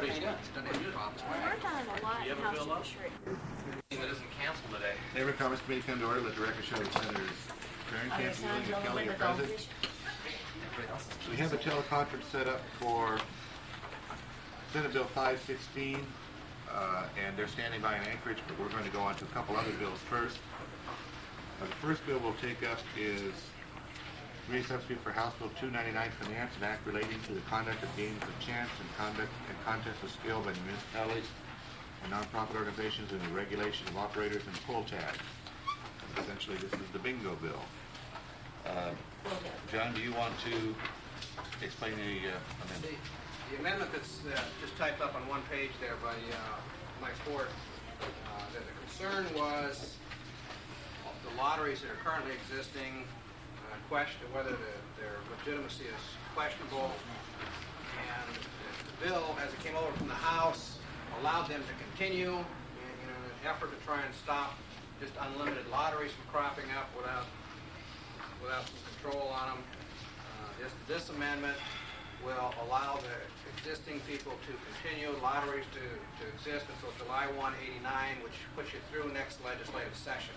But he's done. He's done any problems. We're done a lot in House District. That isn't canceled today. Neighbor comments committee come to order. Let the record show that Senators Kern, Ewing, and Kelly are present. So we have a teleconference set up for Senate Bill 516, and they're standing by in Anchorage, but we're going to go on to a couple other bills first. The first bill we'll take up is committee substitute for House Bill 299, Finance, an act relating to the conduct of games of chance and contests of skill by municipalities and nonprofit organizations and the regulation of operators and pull tabs. Essentially, this is the bingo bill. John, do you want to explain the amendment? The amendment that's just typed up on one page there by Mike Ford, that the concern was the lotteries that are currently existing, question whether their legitimacy is questionable, and the bill, as it came over from the House, allowed them to continue in an effort to try and stop just unlimited lotteries from cropping up without some control on them. This amendment will allow the existing people to continue lotteries to exist until July 1, '89, which puts you through next legislative session.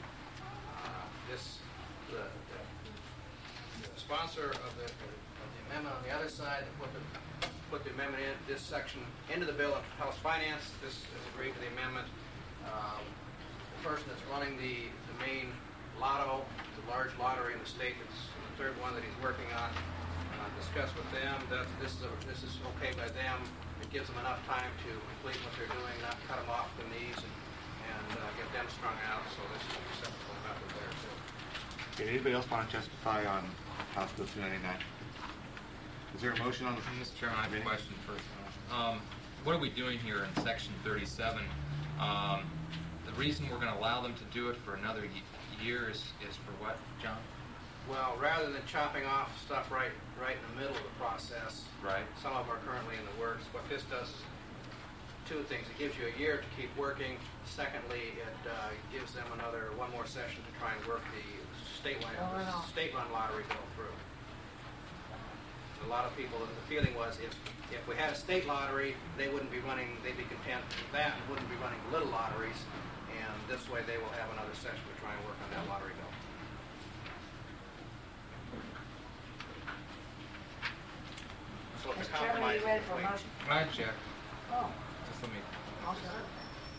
The sponsor of the amendment on the other side put the amendment in this section into the bill of House Finance. This has agreed to the amendment. The person that's running the main lotto, the large lottery in the state, that's the third one that he's working on, discuss with them. This is okay by them. It gives them enough time to complete what they're doing, not cut them off the knees and get them strung out. So this is an acceptable method there too. Okay, anybody else want to testify on House Bill 299? Is there a motion on the... Mr. Chairman, I have a question first. What are we doing here in Section 37? The reason we're going to allow them to do it for another year is for what, John? Well, rather than chopping off stuff right in the middle of the process, right. Some of them are currently in the works. What this does is two things. It gives you a year to keep working. Secondly, it gives them one more session to try and work the state-run lottery bill through. A lot of people, the feeling was if we had a state lottery, they'd be content with that and wouldn't be running little lotteries, and this way they will have another session to try and work on that lottery bill. So it's a Mr. Chairman, are compromise. you ready for a motion? I check. Oh. Just let me... Okay.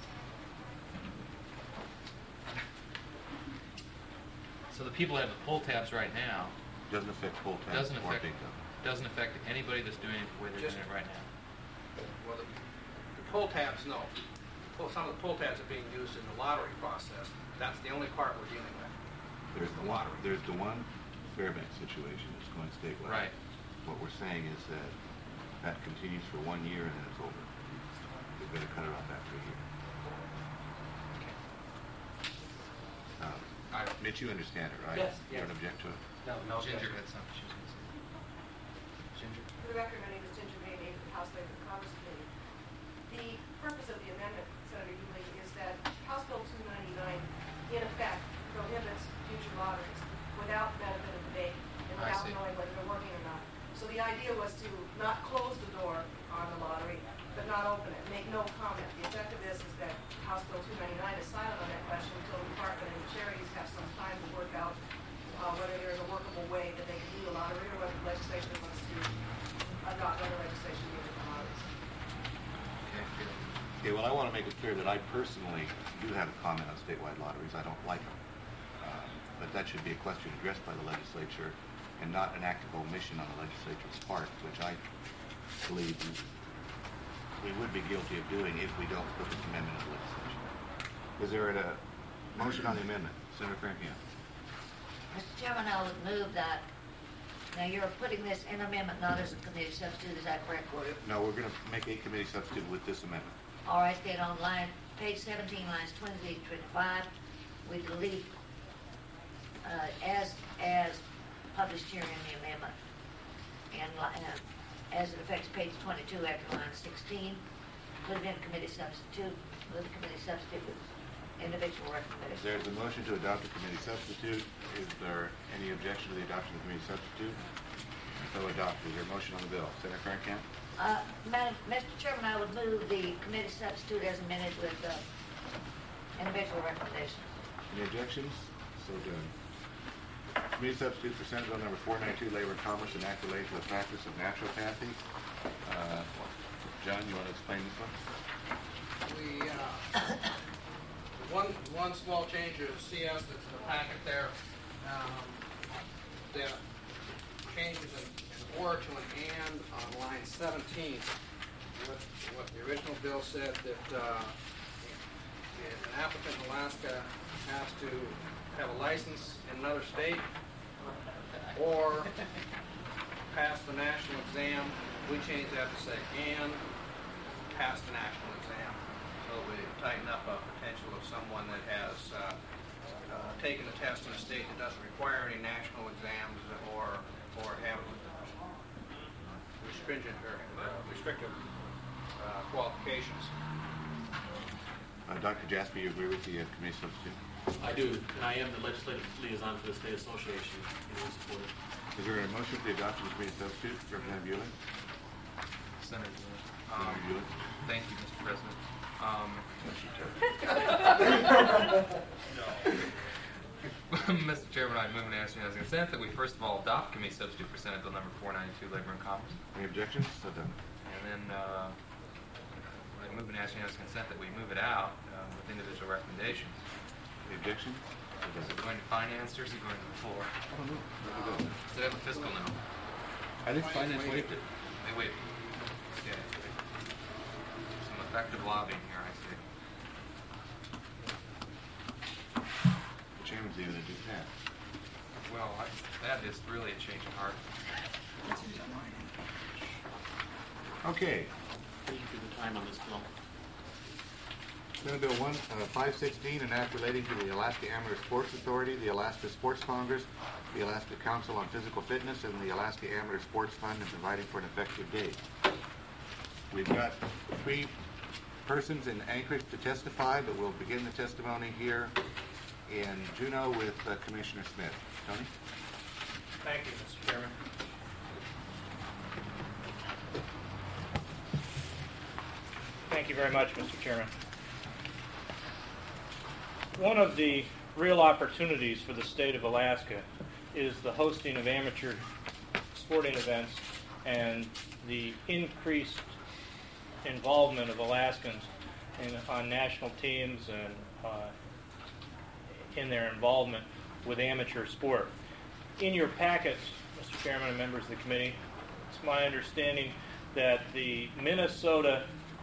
So the people that have the pull tabs right now... Doesn't affect pull tabs or bingo. Doesn't affect anybody that's doing it the way they're doing it right now. Well, the pull tabs, no. Some of the pull tabs are being used in the lottery process. That's the only part we're dealing with. There's the lottery. There's the one Fairbanks situation that's going statewide. Right. What we're saying is that continues for 1 year and then it's over. We've got to cut it off after a year. Mitch, you understand it, right? Yes. You don't object to it? No. Ginger had something she was going to say. Ginger? For the record, my name is Ginger May, native of the House Labor and Commerce Committee. The purpose of the amendment, Senator Ewing, is that House Bill 299, in effect, prohibits future lotteries without benefit of debate and without knowing whether they're working or not. So the idea was to not close the door on the lottery, but not open it, make no comment. The effect of this is that House Bill 299 is silent on that question until the department and the charities have some time to work out whether there is a workable way that they can do the lottery or whether the legislature wants to adopt other legislation needed for lotteries. Okay, well, I want to make it clear that I personally do have a comment on statewide lotteries. I don't like them. But that should be a question addressed by the legislature and not an act of omission on the legislature's part, which I believe we would be guilty of doing if we don't put this amendment in the legislation. Is there a motion on the amendment? Senator Franklin. Mr. Chairman, I would move that. Now, you're putting this in amendment, not as a committee substitute. Is that correct, Gordon? No, we're going to make a committee substitute with this amendment. All right, then on page 17, lines 23 to 25, we delete as published here in the amendment, and as it affects page 22 after line 16, put it in committee substitute. Move the committee substitute with individual recommendation. There's a motion to adopt a committee substitute. Is there any objection to the adoption of the committee substitute? So adopted. Is there a motion on the bill? Senator Frankamp? Mr. Chairman, I would move the committee substitute as amended with individual recommendations. Any objections? So done. Committee substitute for Senate Bill number 492, Labor and Commerce, and act related to the practice of naturopathy. John, you want to explain this one? One small change is CS that's in the packet there. The changes in or to an and on line 17. What the original bill said that an applicant in Alaska has to have a license in another state or pass the national exam. We changed that to say and pass the national exam. So we tighten up a potential of someone that has taken a test in a state that doesn't require any national exams or have restrictive qualifications. Dr. Jasper, you agree with the committee substitute? I do, and I am the legislative liaison for the state association in support. Is there a motion for the adoption of the committee substitute? Representative Bueller? Senator Senator Bueller? Thank you, Mr. President. Mr. Chairman, I move and ask unanimous consent that we first of all adopt committee substitute for Senate Bill number 492, Labor and Commerce. Any objections? So done. And then I move and ask unanimous consent that we move it out with individual recommendations. Any objections? So Is it done. going to finance or is it going to the floor? I don't know. Where we go? Does it have a fiscal note? I think finance waived it. They waived it. Okay. Some effective lobbying here, I see. The chairman's even to do that. Well, that is really a change of heart. Okay. Thank you for the time on this bill. Senate Bill 516, an act relating to the Alaska Amateur Sports Authority, the Alaska Sports Congress, the Alaska Council on Physical Fitness, and the Alaska Amateur Sports Fund, and providing for an effective date. We've got 3 persons in Anchorage to testify, but we'll begin the testimony here in Juneau with Commissioner Smith. Tony? Thank you, Mr. Chairman. Thank you very much, Mr. Chairman. One of the real opportunities for the state of Alaska is the hosting of amateur sporting events and the increased involvement of Alaskans on national teams and in their involvement with amateur sport. In your packets, Mr. Chairman and members of the committee, it's my understanding that the Minnesota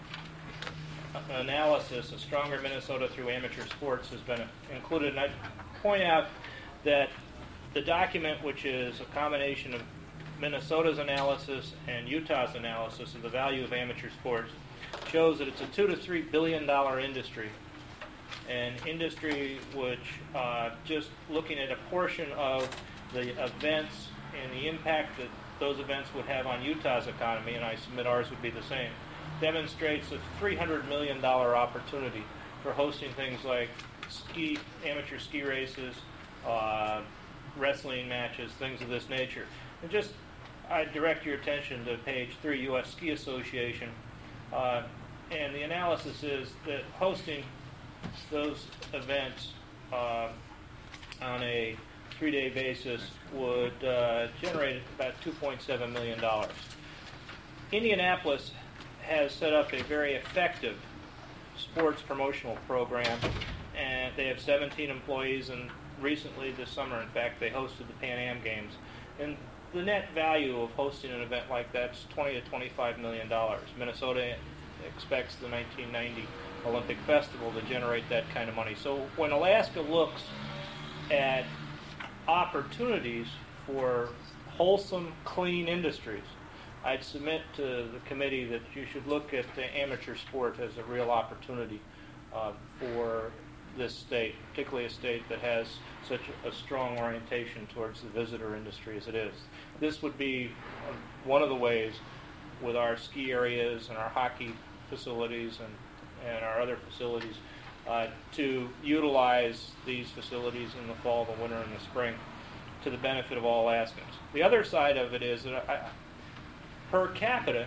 analysis, a stronger Minnesota through amateur sports, has been included. And I point out that the document, which is a combination of Minnesota's analysis and Utah's analysis of the value of amateur sports, shows that it's a $2 to $3 billion industry. An industry which, just looking at a portion of the events and the impact that those events would have on Utah's economy, and I submit ours would be the same, demonstrates a $300 million opportunity for hosting things like amateur ski races, wrestling matches, things of this nature. And just, I direct your attention to page 3, U.S. Ski Association, and the analysis is that hosting those events on a 3-day basis would generate about $2.7 million. Indianapolis has set up a very effective sports promotional program, and they have 17 employees, and recently this summer, in fact, they hosted the Pan Am Games. And the net value of hosting an event like that is $20 to $25 million. Minnesota expects the 1990 Olympic Festival to generate that kind of money. So when Alaska looks at opportunities for wholesome, clean industries, I'd submit to the committee that you should look at the amateur sport as a real opportunity for this state, particularly a state that has such a strong orientation towards the visitor industry as it is. This would be one of the ways with our ski areas and our hockey facilities and our other facilities to utilize these facilities in the fall, the winter, and the spring to the benefit of all Alaskans. The other side of it is that per capita,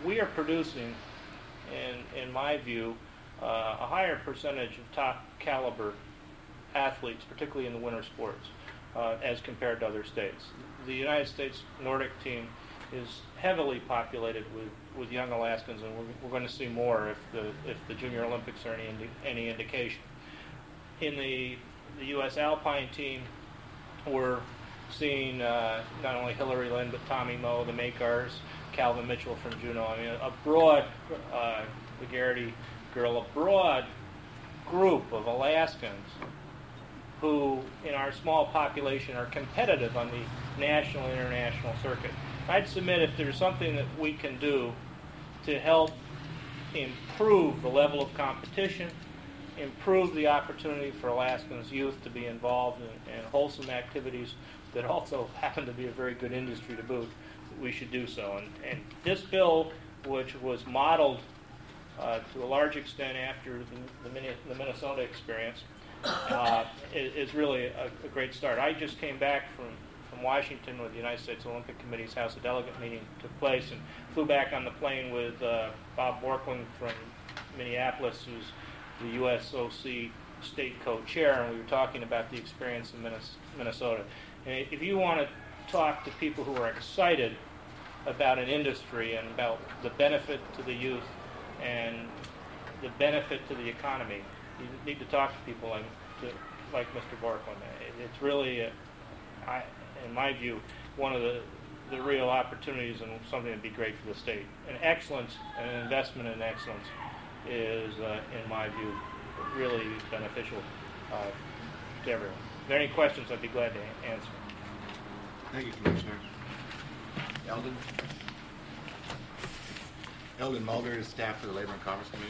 we are producing, in my view, a higher percentage of top caliber athletes, particularly in the winter sports, as compared to other states. The United States Nordic team is heavily populated with young Alaskans, and we're going to see more if the Junior Olympics are any indication. In the U.S. Alpine team, we're seeing not only Hillary Lynn, but Tommy Moe, the Makars, Calvin Mitchell from Juneau. I mean, a broad, the Garrity girl, a broad group of Alaskans who, in our small population, are competitive on the national and international circuit. I'd submit if there's something that we can do to help improve the level of competition, improve the opportunity for Alaskans youth to be involved in wholesome activities that also happen to be a very good industry to boot, we should do so. And this bill, which was modeled to a large extent after the Minnesota experience, is really a great start. I just came back from Washington where the United States Olympic Committee's House of Delegate meeting took place, and flew back on the plane with Bob Borklund from Minneapolis, who's the USOC state co-chair, and we were talking about the experience in Minnesota. And if you want to talk to people who are excited about an industry and about the benefit to the youth and the benefit to the economy, you need to talk to people like Mr. Borklund. It's really, in my view, one of the real opportunities and something that would be great for the state. And excellence, and an investment in excellence is, in my view, really beneficial to everyone. If there are any questions, I'd be glad to answer. Thank you, Commissioner. Eldon Mulder is staff for the Labor and Commerce Committee.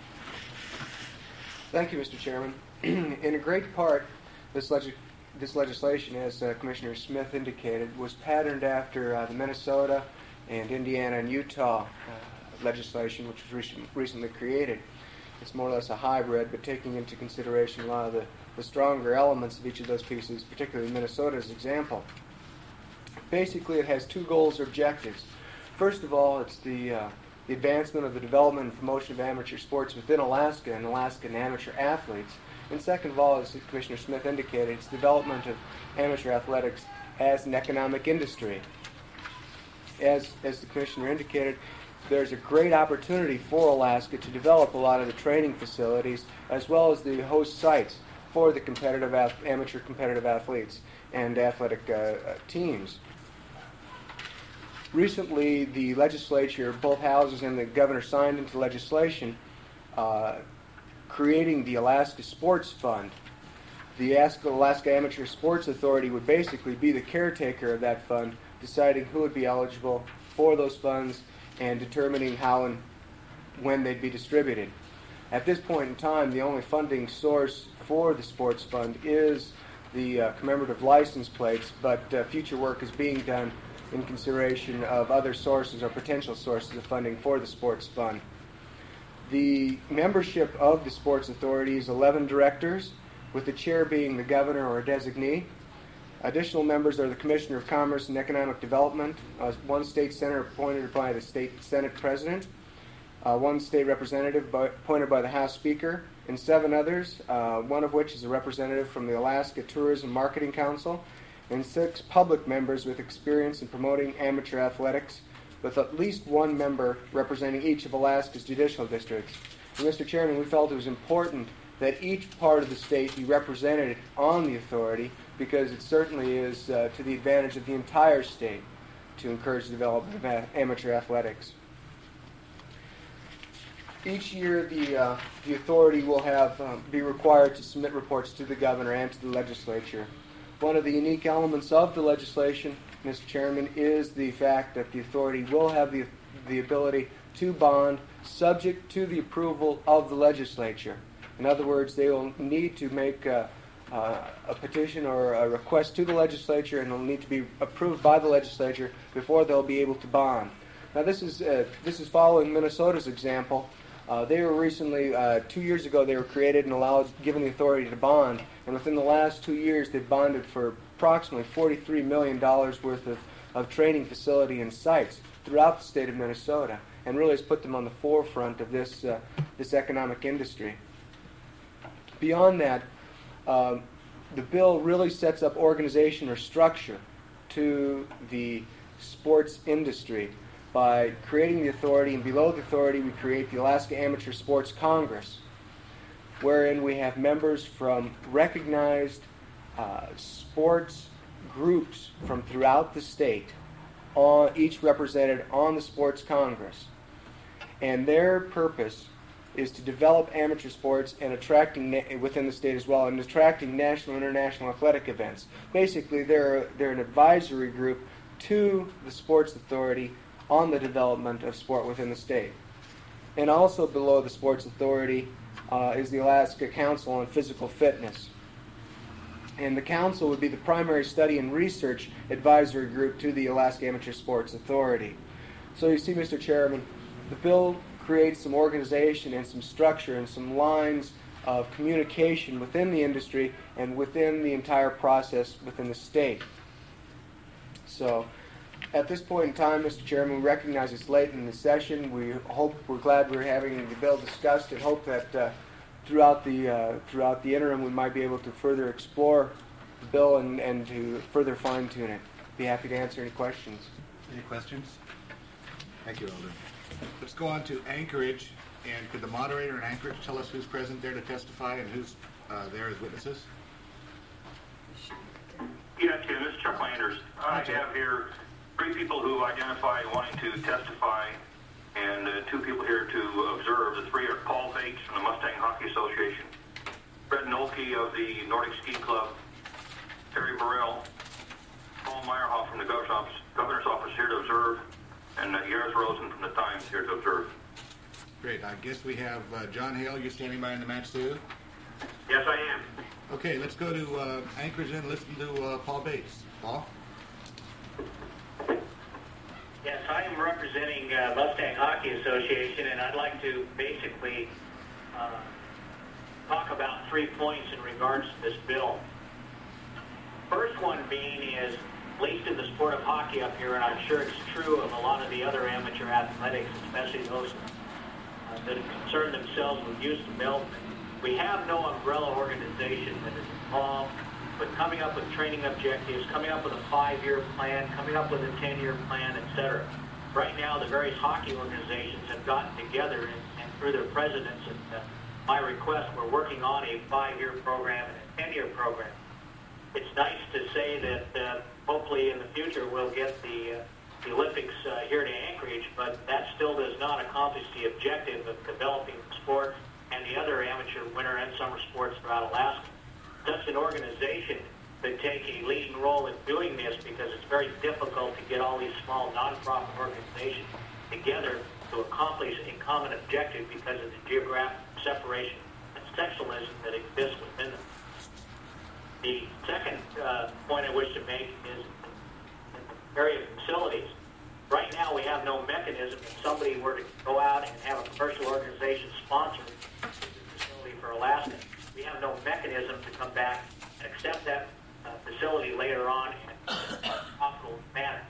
Thank you, Mr. Chairman. In a great part, this legislation, as Commissioner Smith indicated, was patterned after the Minnesota and Indiana and Utah legislation, which was recently created. It's more or less a hybrid, but taking into consideration a lot of the stronger elements of each of those pieces, particularly Minnesota's example. Basically, it has two goals or objectives. First of all, it's the advancement of the development and promotion of amateur sports within Alaska and Alaskan amateur athletes. And second of all, as Commissioner Smith indicated, it's development of amateur athletics as an economic industry. As the Commissioner indicated, there's a great opportunity for Alaska to develop a lot of the training facilities as well as the host sites for the amateur competitive athletes and athletic teams. Recently, the legislature, both houses and the governor, signed into legislation creating the Alaska Sports Fund. The Alaska Amateur Sports Authority would basically be the caretaker of that fund, deciding who would be eligible for those funds and determining how and when they'd be distributed. At this point in time, the only funding source for the sports fund is the commemorative license plates, but future work is being done in consideration of other sources or potential sources of funding for the sports fund. The membership of the Sports Authority is 11 directors, with the chair being the governor or a designee. Additional members are the Commissioner of Commerce and Economic Development, one state senator appointed by the state Senate president, one state representative appointed by the House Speaker, and 7 others, one of which is a representative from the Alaska Tourism Marketing Council, and 6 public members with experience in promoting amateur athletics, with at least 1 member representing each of Alaska's judicial districts. And Mr. Chairman, we felt it was important that each part of the state be represented on the authority, because it certainly is to the advantage of the entire state to encourage the development of amateur athletics. Each year, the authority will be required to submit reports to the governor and to the legislature. One of the unique elements of the legislation, Mr. Chairman, is the fact that the authority will have the ability to bond subject to the approval of the legislature. In other words, they will need to make a petition or a request to the legislature, and it will need to be approved by the legislature before they'll be able to bond. Now, this is following Minnesota's example. They were recently, 2 years ago, they were created and given the authority to bond, and within the last 2 years, they've bonded for approximately $43 million worth of training facility and sites throughout the state of Minnesota. and really has put them on the forefront of this economic industry. Beyond that, the bill really sets up organization or structure to the sports industry by creating the authority, and below the authority we create the Alaska Amateur Sports Congress, wherein we have members from recognized sports groups from throughout the state, each represented on the Sports Congress. And their purpose is to develop amateur sports and attracting, within the state as well, and attracting national and international athletic events. Basically, they're an advisory group to the Sports Authority on the development of sport within the state. And also below the Sports Authority is the Alaska Council on Physical Fitness. And the council would be the primary study and research advisory group to the Alaska Amateur Sports Authority. So you see, Mr. Chairman, the bill creates some organization and some structure and some lines of communication within the industry and within the entire process within the state. So at this point in time, Mr. Chairman, we recognize it's late in the session. We're glad we're having the bill discussed, and hope that throughout the interim we might be able to further explore the bill and to further fine-tune it. Be happy to answer any questions. Any questions? Thank you, Alder. Let's go on to Anchorage, and could the moderator in Anchorage tell us who's present there to testify and who's there as witnesses? Yeah, Tim, this is Chuck Landers. I have here 3 people who identify wanting to testify, and 2 people here to observe. The 3 are Paul Bates from the Mustang Hockey Association, Fred Nolke of the Nordic Ski Club, Terry Burrell, Paul Meyerhoff from the Governor's Office here to observe, and Yaris Rosen from the Times here to observe. Great. I guess we have John Hale. You're standing by in the match too? Yes, I am. Okay, let's go to Anchorage and listen to Paul Bates. Paul? Yes, I am representing Mustang Hockey Association, and I'd like to basically talk about 3 points in regards to this bill. First one being is, at least in the sport of hockey up here, and I'm sure it's true of a lot of the other amateur athletics, especially those that concern themselves with youth development, we have no umbrella organization that is involved with coming up with training objectives, coming up with a 5-year plan, coming up with a 10-year plan, etc. Right now, the various hockey organizations have gotten together, and through their presidents and my request, we're working on a 5-year program and a 10-year program. It's nice to say that hopefully in the future we'll get the Olympics here to Anchorage, but that still does not accomplish the objective of developing the sport and the other amateur winter and summer sports throughout Alaska. Such an organization could take a leading role in doing this, because it's very difficult to get all these small nonprofit organizations together to accomplish a common objective because of the geographic separation and sectionalism that exists within them. The second point I wish to make is in the area of facilities. Right now we have no mechanism if somebody were to go out and have a commercial organization sponsor the facility for Alaska. We have no mechanism to come back and accept that facility later on in a profitable manner.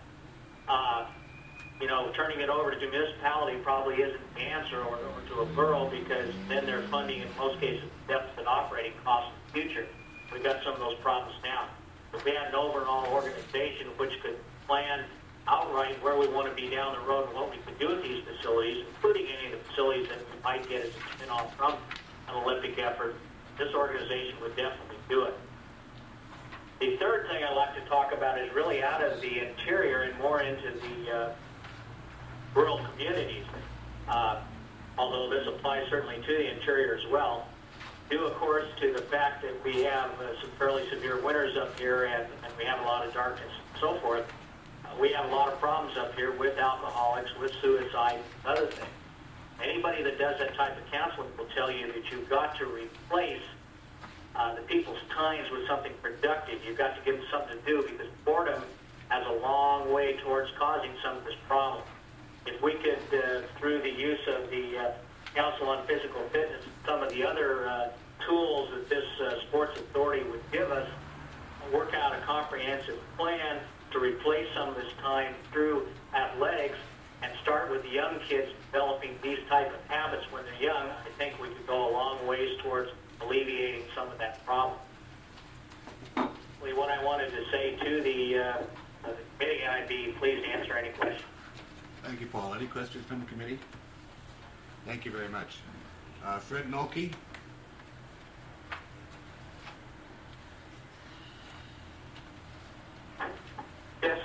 Turning it over to the municipality probably isn't the answer, or to a borough, because then they're funding in most cases deficit operating costs in the future. We've got some of those problems now. If we had an overall organization which could plan outright where we want to be down the road and what we could do with these facilities, including any of the facilities that we might get as a spin-off from an Olympic effort, this organization would definitely do it. The third thing I'd like to talk about is really out of the interior and more into the rural communities, although this applies certainly to the interior as well, due of course to the fact that we have some fairly severe winters up here, and we have a lot of darkness and so forth. We have a lot of problems up here with alcoholics, with suicide, and other things. Anybody that does that type of counseling will tell you that you've got to replace the people's times with something productive. You've got to give them something to do, because boredom has a long way towards causing some of this problem. If we could, through the use of the Council on Physical Fitness and some of the other tools that this sports authority would give us, work out a comprehensive plan to replace some of this time through athletics, and start with the young kids developing these type of habits when they're young, I think we could go a long ways towards alleviating some of that problem. What I wanted to say to the committee, and I'd be pleased to answer any questions. Thank you, Paul. Any questions from the committee? Thank you very much. Fred Nolke? Yes.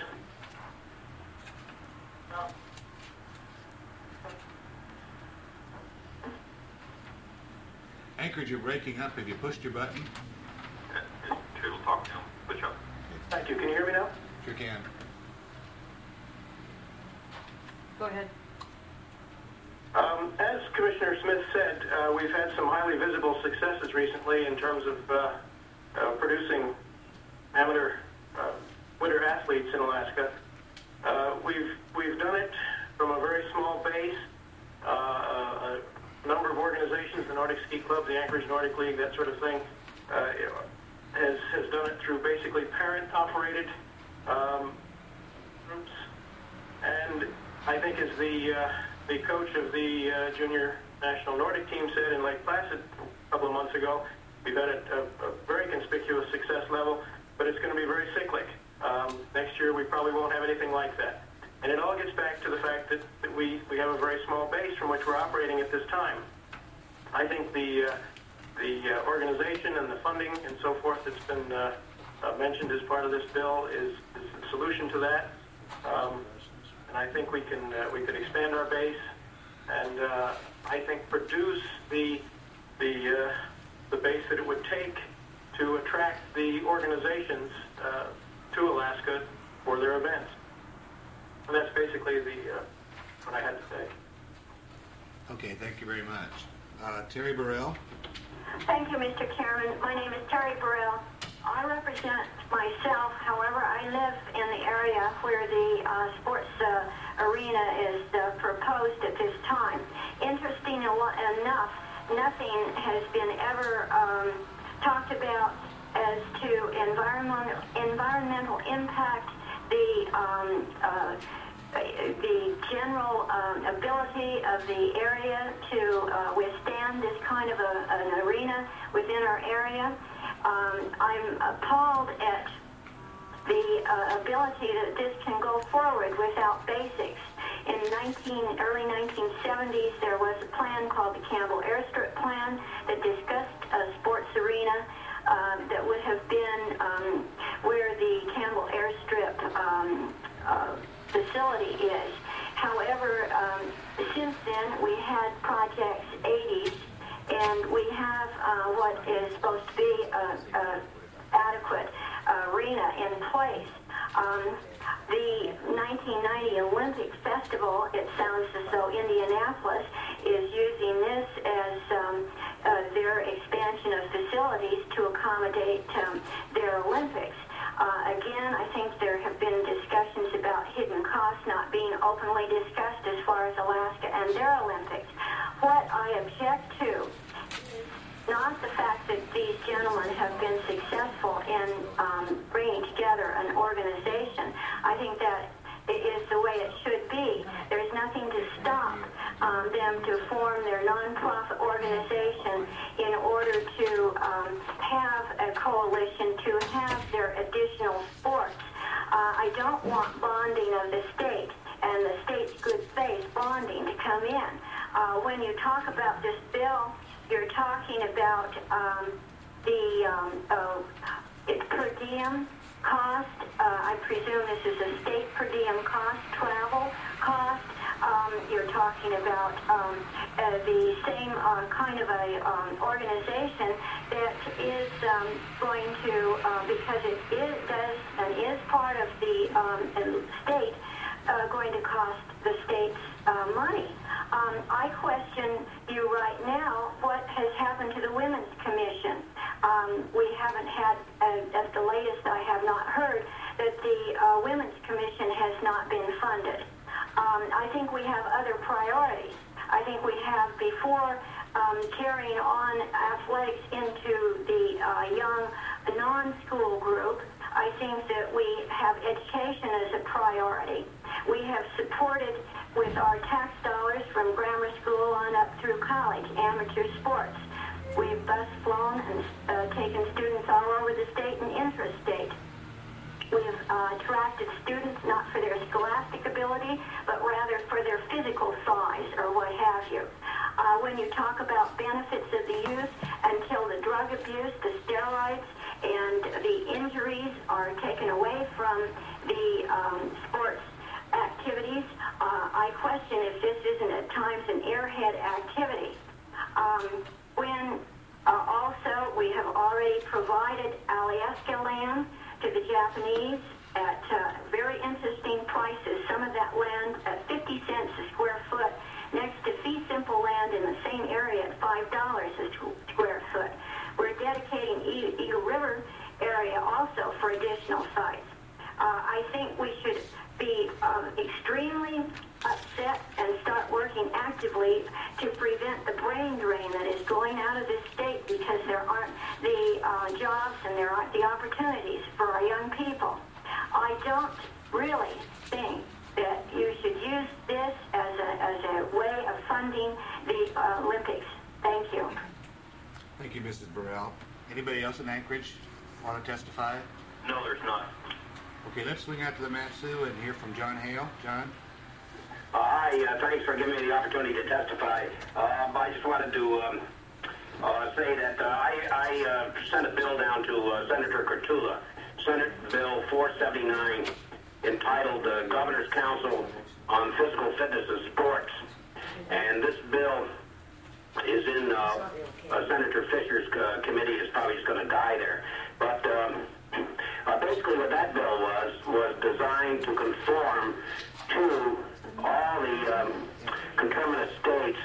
Anchorage, you're breaking up. Have you pushed your button? We'll talk now. Push up. Thank you. Can you hear me now? Sure can. Go ahead. As Commissioner Smith said, we've had some highly visible successes recently in terms of producing amateur winter athletes in Alaska. We've done it from a very small base. A number of organizations, the Nordic Ski Club, the Anchorage Nordic League, that sort of thing, has done it through basically parent-operated groups. And I think as the coach of the junior national Nordic team said in Lake Placid a couple of months ago, we've had a very conspicuous success level, but it's going to be very cyclic. Next year we probably won't have anything like that. And it all gets back to the fact that we have a very small base from which we're operating at this time. I think the organization and the funding and so forth that's been mentioned as part of this bill is the solution to that. And I think we could expand our base and I think produce the base that it would take to attract the organizations to Alaska for their events. And that's basically what I had to say. Okay, thank you very much. Terry Burrell? Thank you, Mr. Chairman. My name is Terry Burrell. I represent myself. However, I live in the area where the sports arena is proposed at this time. Interesting enough, nothing has been ever talked about as to environmental impact, the general ability of the area to withstand this kind of an arena within our area. I'm appalled at the ability that this can go forward without basics. In early 1970s, there was a plan called the Campbell Airstrip Plan that discussed a sports arena that would have been where the Campbell Airstrip facility is. However, since then we had Projects 80s, and we have what is supposed to be an adequate arena in place. The 1990 Olympic Festival, it sounds as though Indianapolis is using this as their expansion of facilities to accommodate their Olympics. Again, I think there have been discussions about hidden costs not being openly discussed as far as Alaska and their Olympics. What I object to is not the fact that these gentlemen have been successful in bringing together an organization. I think that it is the way it should be. There's nothing to stop them to form their nonprofit organization in order to have a coalition to have their additional sports. I don't want bonding of the state and the state's good faith bonding to come in. When you talk about this bill, you're talking about it's per diem cost. I presume this is a state per diem cost, travel cost. You're talking about the same kind of a organization that is going to, because it does and is part of the state, going to cost the state's money. I question you right now, what has happened to the Women's Commission? We haven't had, at the latest I have not heard, that the Women's Commission has not been funded. I think we have other priorities. I think we have, before carrying on athletics into the young non-school group, I think that we have education as a priority. We have supported with our tax dollars from grammar school on up through college, amateur sports. We've bus flown and taken students all over the state and intrastate. We've attracted students not for their scholastic ability, but rather for their physical size or what have you. When you talk about benefits of the youth, until the drug abuse, the steroids, and the injuries are taken away from the sports activities, I question if this isn't at times an airhead activity. Also, we have already provided Alyeska land to the Japanese at very interesting prices. Some of that land at 50 cents a square foot, next to fee simple land in the same area at $5 a square foot. We're dedicating Eagle River area also for additional sites. I think we should be extremely upset and start working actively to prevent the brain drain that is going out of this state because there aren't the jobs and there aren't the opportunities for our young people. I don't really think that you should use this as a way of funding the Olympics. Thank you. Thank you, Mrs. Burrell. Anybody else in Anchorage want to testify? No, there's not. Okay, let's swing out to the Mat-Su and hear from John Hale. John? Hi, thanks for giving me the opportunity to testify. I just wanted to say that I sent a bill down to Senator Kurtula, Senate Bill 479, entitled Governor's Council on Physical Fitness in Sports. And this bill is in Senator Fisher's committee. It's probably just going to die there. But basically what that bill was designed to conform to all the concomitant states'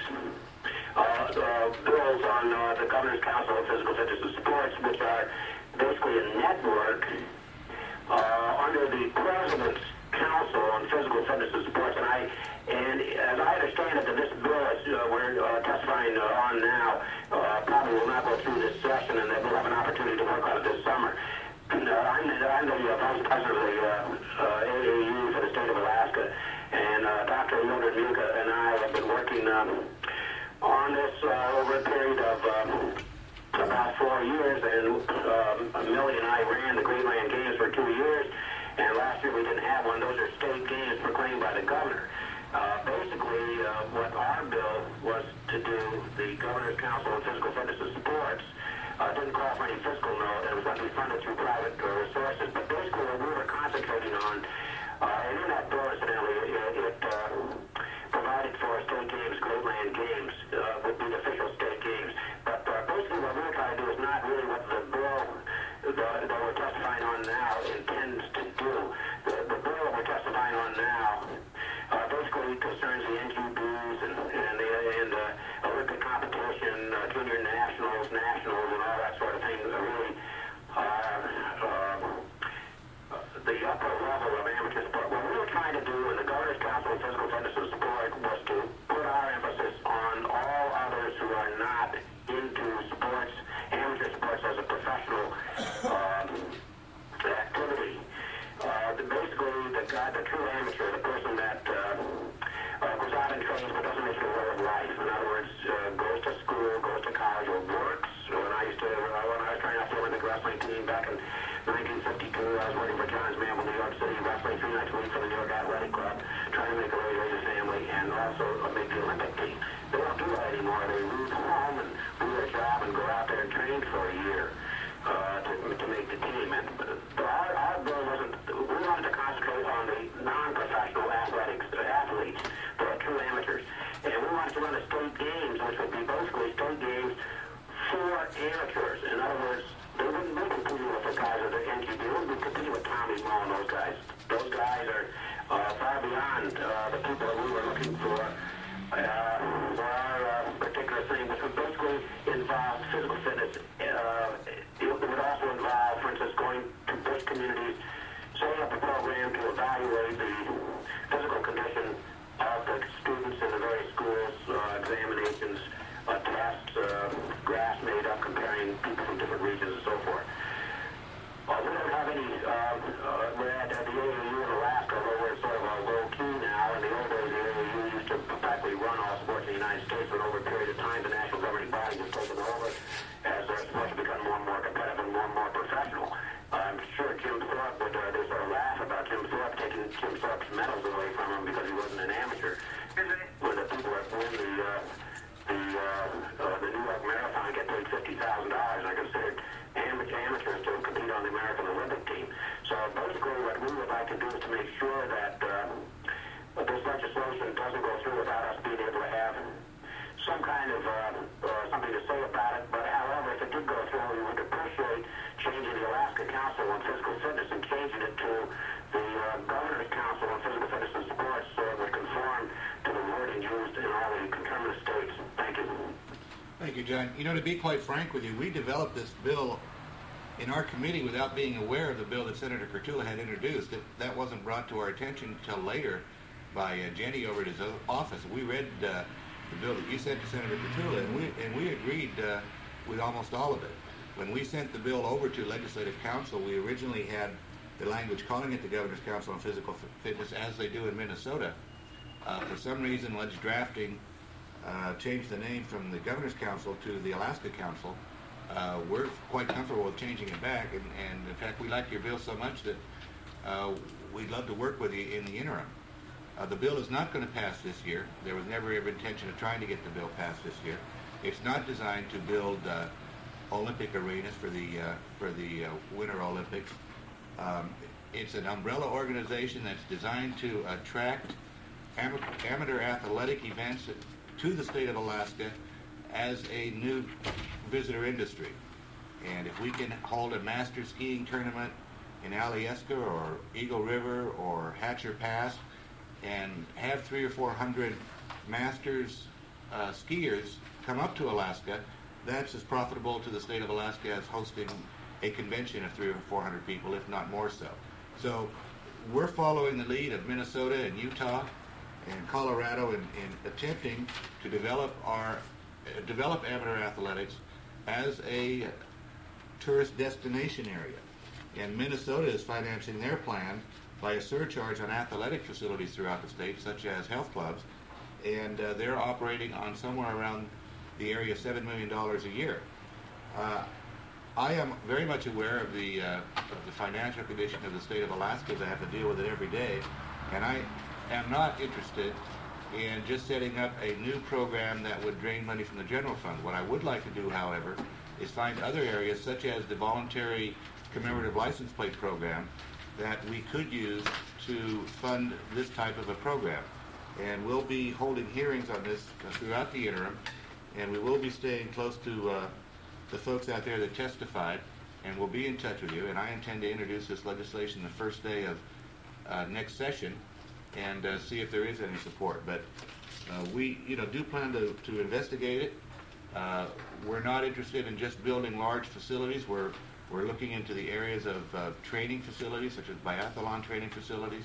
bills on the Governor's Council of Physical Fitness and Sports, which are basically a network under the President's Council on Physical Fitness and Sports. And as I understand it, this bill we're testifying on now probably will not go through this session, and that we'll have an opportunity to work on it this summer. I'm the Vice President of the AAU for the state of Alaska, and Dr. Mildred Muka and I have been working on this over a period of about 4 years, and Millie and I ran the Great Land Games for 2 years, and last year we didn't have one. Those are state games proclaimed by the governor. Basically, what our bill was to do, the Governor's Council on Physical Fitness and Sports, didn't call for any fiscal note, and it was going to be funded through private resources. But basically what we were concentrating on, and in that bill, incidentally, it provided for state games, Great Land Games, would be the official state games. But basically what we're trying to do is not really what the bill that we're testifying on now intends to do. The bill that we're testifying on now basically concerns the NGBs and Olympic competition, junior nationals, and all that sort of thing. Really, the upper level of amateur sport. What we were trying to do in the Governor's Council of Physical Fitness and Sport was to put our emphasis on all others who are not into sports, amateur sports as a professional activity. Basically, the true amateur, the person that goes out and trains but doesn't make it a way of life. In other words, goes to school, goes to college, or works. When I was trying out there with the wrestling team back in 1952, I was working for John's Mammal, New York City, wrestling 3 nights a week for the New York Athletic Club, trying to make a way to raise a family, and also make the Olympic team. They don't do that anymore. They leave home and do their job and go out there and train for a year to make the team. And our bill wasn't. We wanted to concentrate on the non-professional athletes, the true amateurs, and we wanted to run a state games, which would be basically state games for amateurs. In other words, they wouldn't be competing with the guys at the NGB. They wouldn't be competing with Tommy Moe and those guys. Those guys are far beyond the people that we were looking for our particular thing, which would basically involve physical fitness. It would also involve, for instance, going to bush communities, setting up a program to evaluate the physical condition of the students in the various schools, examinations, tests, graphs made up comparing people from different regions and so forth. We don't have any $50,000 are considered amateurs to compete on the American Olympic team. So basically what we would like to do is to make sure that this legislation doesn't go through without us being able to have some kind of something to say about it. But however, if it did go through, we would appreciate changing the Alaska Council on Physical Fitness and changing it to the Governor's Council on Physical Fitness and Sports, so it would conform to the wording used in all the concurrent states. Thank you. Thank you, John. You know, to be quite frank with you, we developed this bill in our committee without being aware of the bill that Senator Kurtula had introduced. That wasn't brought to our attention until later by Jenny over at his office. We read the bill that you sent to Senator Kurtula, and we agreed with almost all of it. When we sent the bill over to Legislative Council, we originally had the language calling it the Governor's Council on Physical Fitness, as they do in Minnesota. For some reason, Ledge Drafting changed the name from the Governor's Council to the Alaska Council. We're quite comfortable with changing it back, and in fact, we like your bill so much that we'd love to work with you in the interim. The bill is not going to pass this year. There was never ever intention of trying to get the bill passed this year. It's not designed to build Olympic arenas for the Winter Olympics. It's an umbrella organization that's designed to attract amateur athletic events to the state of Alaska as a new visitor industry. And if we can hold a master skiing tournament in Alyeska or Eagle River or Hatcher Pass and have 300 or 400 masters skiers come up to Alaska, that's as profitable to the state of Alaska as hosting a convention of 300 or 400 people, if not more so. So we're following the lead of Minnesota and Utah and Colorado in attempting to develop amateur athletics as a tourist destination area. And Minnesota is financing their plan by a surcharge on athletic facilities throughout the state, such as health clubs, and they're operating on somewhere around the area of $7 million a year. I am very much aware of the financial condition of the state of Alaska, as I have to deal with it every day, and I am not interested in just setting up a new program that would drain money from the general fund. What I would like to do, however, is find other areas, such as the voluntary commemorative license plate program, that we could use to fund this type of a program. And we'll be holding hearings on this throughout the interim, and we will be staying close to the folks out there that testified, and we'll be in touch with you. And I intend to introduce this legislation the first day of next session and see if there is any support. But we do plan to investigate it. We're not interested in just building large facilities. We're looking into the areas of training facilities, such as biathlon training facilities,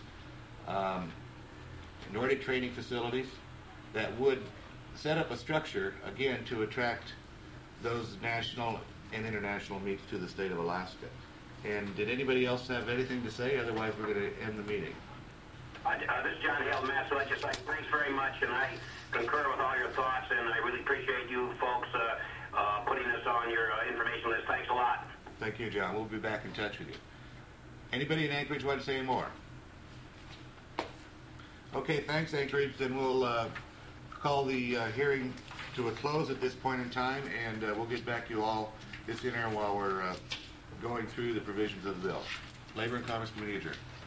Nordic training facilities, that would set up a structure, again, to attract those national and international meets to the state of Alaska. And did anybody else have anything to say? Otherwise, we're going to end the meeting. This is John Hale, Master Legislature. Thanks very much, and I concur with all your thoughts, and I really appreciate you folks putting this on your information list. Thanks a lot. Thank you, John. We'll be back in touch with you. Anybody in Anchorage want to say more? Okay, thanks, Anchorage. Then we'll call the hearing to a close at this point in time, and we'll get back to you all this interim while we're going through the provisions of the bill. Labor and Commerce Committee adjourned.